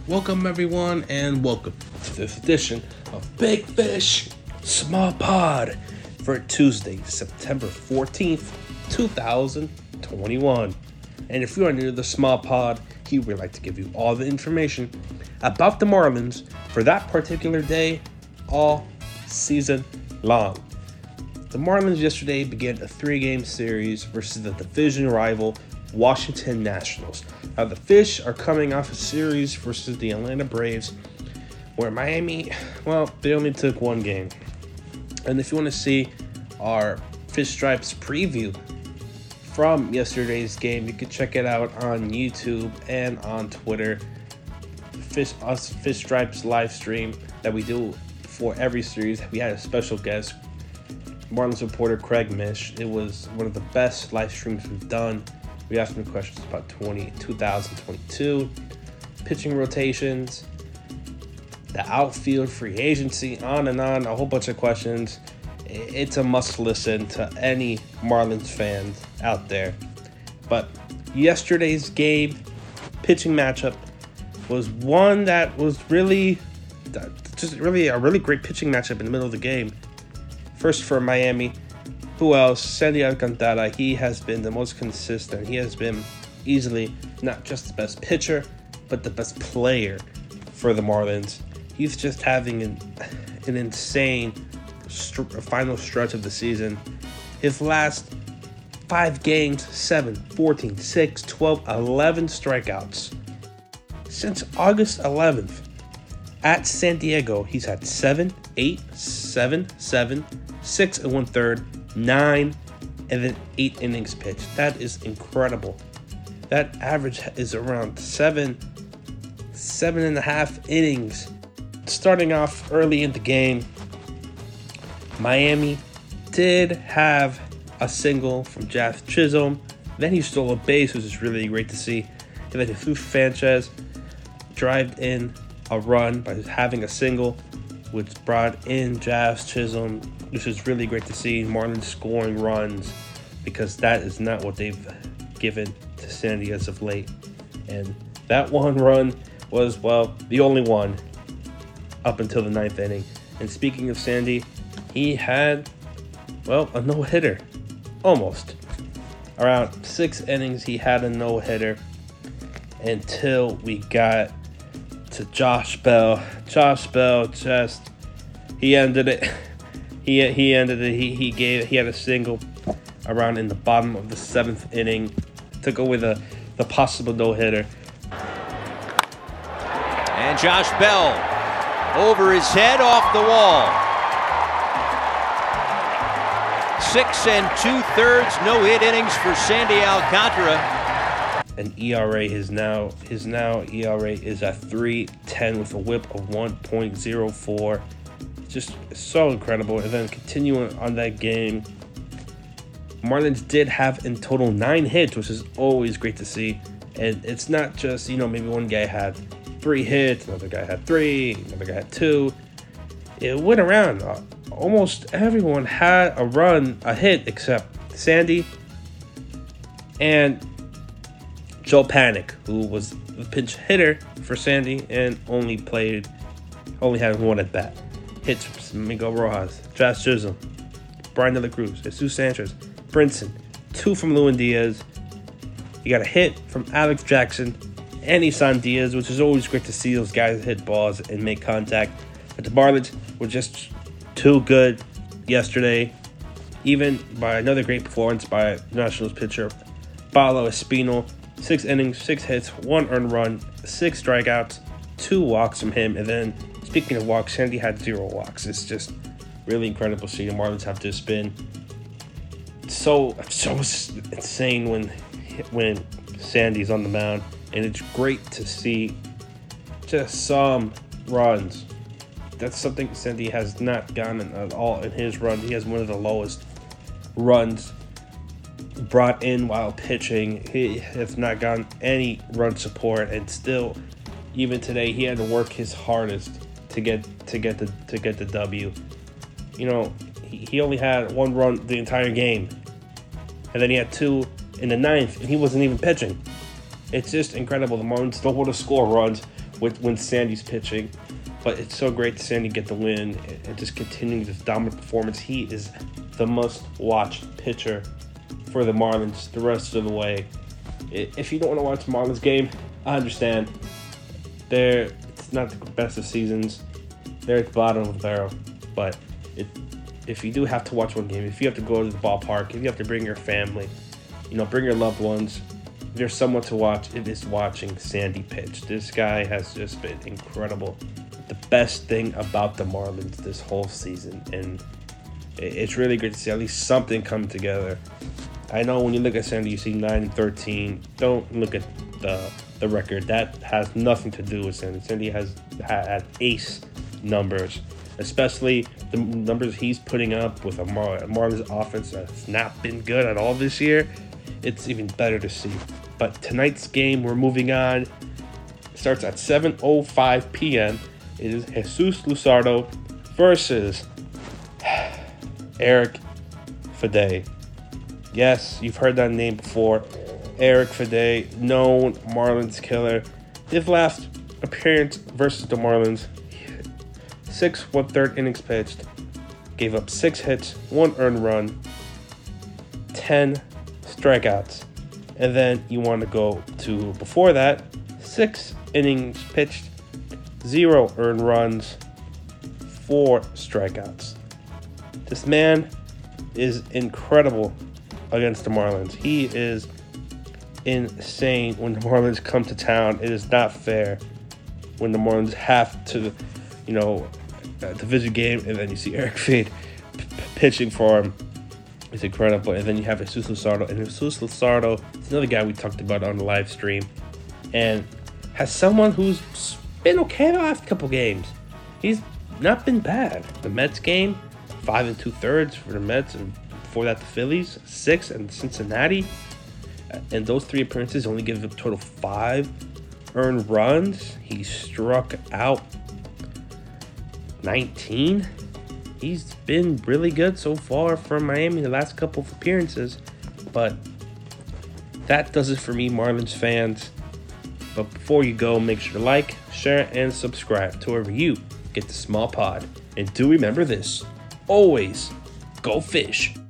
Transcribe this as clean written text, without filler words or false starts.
Welcome everyone and welcome to this edition of Big Fish Small Pod for Tuesday, September 14th, 2021. And if you are new to the Small Pod, here we'd like to give you all the information about the Marlins for that particular day all season long. The Marlins yesterday began a 3-game series versus the division rival Washington Nationals. Now the Fish are coming off a series versus the Atlanta Braves where Miami, they only took one game. And if you want to see our Fish Stripes preview from yesterday's game, you can check it out on YouTube and on Twitter. Fish Stripes live stream that we do for every series. We had a special guest, Marlins reporter Craig Mish. It was one of the best live streams we've done. We asked him questions about 2022, pitching rotations, the outfield, free agency, on and on, a whole bunch of questions. It's a must listen to any Marlins fans out there. But yesterday's game pitching matchup was one that was really a really great pitching matchup in the middle of the game. First for Miami. Who else? Sandy Alcantara. He has been the most consistent. He has been easily not just the best pitcher, but the best player for the Marlins. He's just having an insane final stretch of the season. His last 5 games, 7, 14, 6, 12, 11 strikeouts. Since August 11th at San Diego, he's had 7, 8, 7, 7, 6 and 1/3, 9, and then 8 innings pitched. That is incredible. That average is around 7.5 innings. Starting off early in the game, Miami did have a single from Jazz Chisholm. Then he stole a base, which is really great to see. And then Jesus Sanchez drived in a run by having a single, which brought in Jazz Chisholm, which is really great to see. Marlins scoring runs, because that is not what they've given to Sandy as of late. And that one run was, the only one up until the 9th inning. And speaking of Sandy, he had, a no-hitter. Almost. Around 6 innings, he had a no-hitter until we got to Josh Bell. Josh Bell he ended it. He ended it. He had a single around in the bottom of the 7th inning to go with the possible no-hitter. And Josh Bell over his head off the wall. 6 2/3 no-hit innings for Sandy Alcantara. And his ERA is at 3.10 with a whip of 1.04. Just so incredible. And then continuing on that game, Marlins did have in total 9 hits, which is always great to see. And it's not just, maybe one guy had 3 hits, another guy had 3, another guy had 2. It went around. Almost everyone had a hit except Sandy and Joe Panik, who was the pinch hitter for Sandy and only had 1 at bat. Hits from Miguel Rojas, Jazz Chisholm, Brian De La Cruz, Jesus Sanchez, Brinson, 2 from Lewin Diaz. You got a hit from Alex Jackson and Isan Diaz, which is always great to see those guys hit balls and make contact. But the Marlins were just too good yesterday, even by another great performance by Nationals pitcher Paolo Espino. 6 innings, 6 hits, 1 earned run, 6 strikeouts, 2 walks from him. And then, speaking of walks, Sandy had 0 walks. It's just really incredible seeing the Marlins have just been so insane when Sandy's on the mound. And it's great to see just some runs. That's something Sandy has not gotten at all in his run. He has one of the lowest runs brought in while pitching. He has not gotten any run support, and still, even today, he had to work his hardest to get the W. He only had 1 run the entire game, and then he had 2 in the 9th, and he wasn't even pitching. It's just incredible. The Marlins don't want to score runs when Sandy's pitching, but it's so great to see Sandy get the win and just continuing this dominant performance. He is the must-watch pitcher for the Marlins the rest of the way. If you don't want to watch the Marlins game, I understand. It's not the best of seasons. They're at the bottom of the barrel. But if you do have to watch one game, if you have to go to the ballpark, if you have to bring your family, bring your loved ones, if there's someone to watch, it is watching Sandy pitch. This guy has just been incredible. The best thing about the Marlins this whole season. And it's really great to see at least something come together. I know when you look at Sandy, you see 9-13. Don't look at the record. That has nothing to do with Sandy. Sandy has had ace numbers, especially the numbers he's putting up with a Marlins offense that's not been good at all this year. It's even better to see. But tonight's game, we're moving on. It starts at 7:05 p.m. It is Jesus Luzardo versus Eric Fedde. Yes, you've heard that name before. Eric Fedde, known Marlins killer. His last appearance versus the Marlins, 6 1/3 innings pitched, gave up 6 hits, 1 earned run, 10 strikeouts. And then you want to go to before that, 6 innings pitched, 0 earned runs, 4 strikeouts. This man is incredible against the Marlins. He is insane when the Marlins come to town. It is not fair when the Marlins have to, division game, and then you see Eric Fedde pitching for him. It's incredible. And then you have Jesus Luzardo. And Jesus Luzardo is another guy we talked about on the live stream, and has someone who's been okay the last couple games. He's not been bad. The Mets game, 5 2/3 for the Mets, and before that the Phillies, 6, and Cincinnati. And those 3 appearances only give a total 5 earned runs. He struck out 19. He's been really good so far for Miami the last couple of appearances. But that does it for me, Marlins fans. But before you go, make sure to like, share, and subscribe to wherever you get the small pod. And do remember this, always go fish.